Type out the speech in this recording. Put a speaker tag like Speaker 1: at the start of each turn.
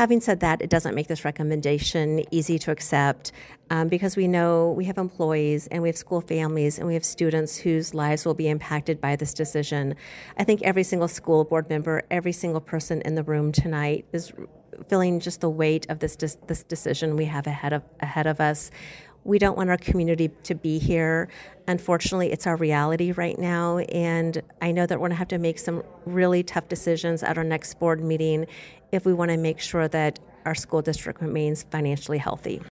Speaker 1: Having said that, it doesn't make this recommendation easy to accept because we know we have employees and we have school families and we have students whose lives will be impacted by this decision. I think every single school board member, every single person in the room tonight is feeling just the weight of this decision we have ahead of us. We don't want our community to be here. Unfortunately, it's our reality right now, and I know that we're going to have to make some really tough decisions at our next board meeting if we want to make sure that our school district remains financially healthy.